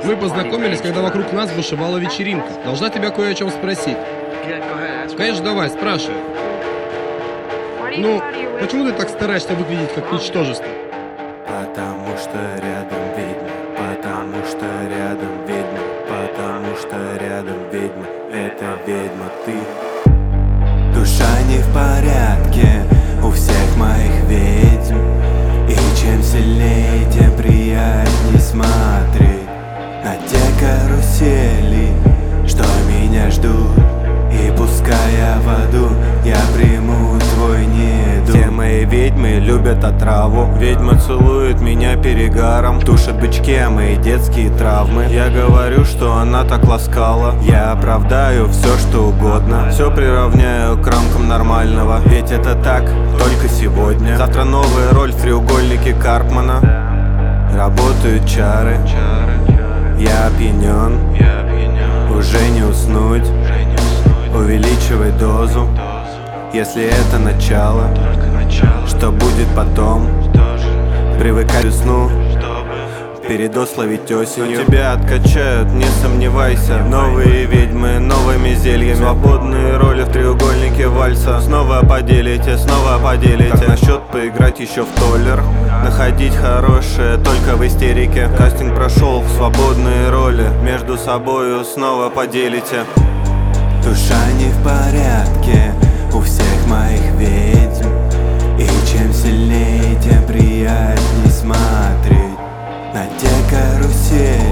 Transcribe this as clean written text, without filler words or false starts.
Мы познакомились, когда вокруг нас бушевала вечеринка. Должна тебя кое о чем спросить. Конечно, давай, спрашивай. Ну, почему ты так стараешься выглядеть как ничтожество? Потому что рядом ведьма, потому что рядом ведьма, потому что рядом ведьма, это ведьма ты. Душа не в порядке у всех моих ведьм, и чем сильнее, тем приятней смотреть на те карусели, что меня ждут. И пускай я в аду, я приму твой недуг. Все мои ведьмы любят отраву. Ведьма целует меня перегаром, тушит бычки, а мои детские травмы. Я говорю, что она так ласкала. Я оправдаю все, что угодно. Все приравняю к рамкам нормального. Ведь это так, только сегодня. Завтра новая роль в треугольнике Карпмана. Работают чары. Я опьянен, уже не уснуть. Увеличивай дозу, если это начало. Что будет потом? Привыкай к сну, передоз ловить осенью. Но тебя откачают, не сомневайся. Новые ведьмы, новыми зельями. Свободные роли в треугольнике вальса. Снова поделите, снова поделите. Как насчет поиграть еще в толлер? Находить хорошее только в истерике. Кастинг прошел в свободные роли. Между собою снова поделите. Душа не в порядке у всех моих ведьм, и чем сильнее, тем приятней смотреть на те карусели,